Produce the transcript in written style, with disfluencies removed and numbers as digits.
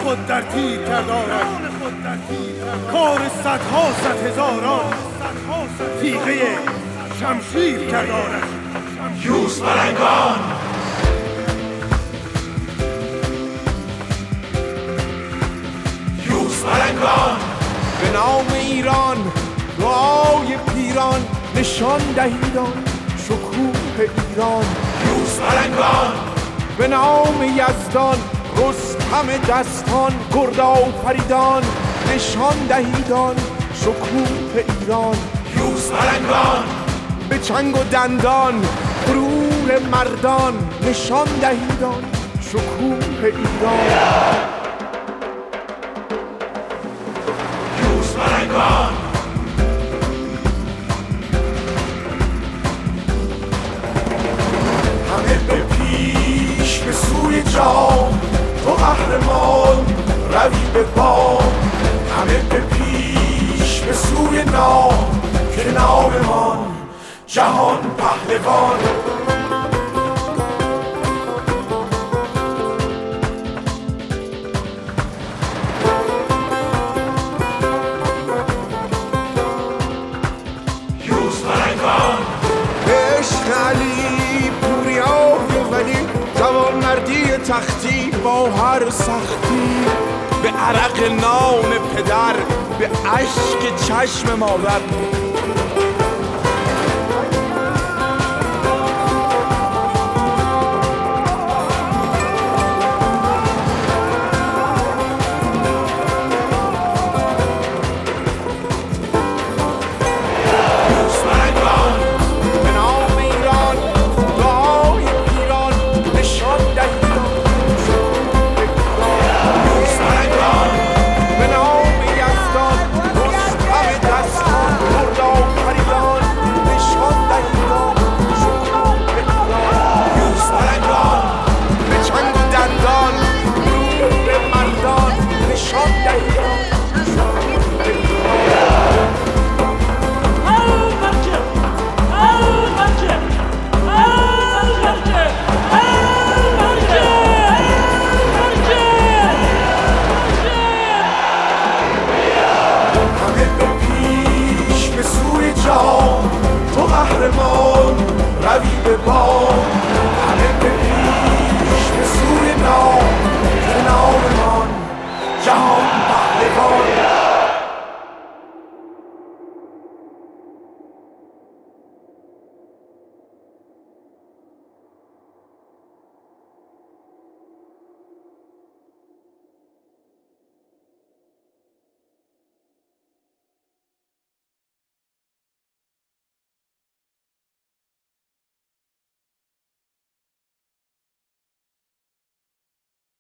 خود در تیر کرد آرش، کار صدها صد هزاران تیغه شمشیر کرد آرش. یوز پلنگان به نام ایران دعای پیران نشان دهیدان شکوه ایران. یوز پلنگان به نام یزدان رستم دستان گرد آفریدان نشان دهیدان شکوه ایران. یوز پلنگان به چنگ و دندان غرور مردان نشان دهیدان شکوه ایران. یوز پلنگان همه به پیش به سوی جام، تو قهرمان روی به بام. همه به پیش به سوی نام که ناممان جهان پهلوان. یوز پلنگان عشق علی پوریای ولی جوانمردی تختی با هر سختی. به عرق نان پدر به اشک چشم مادر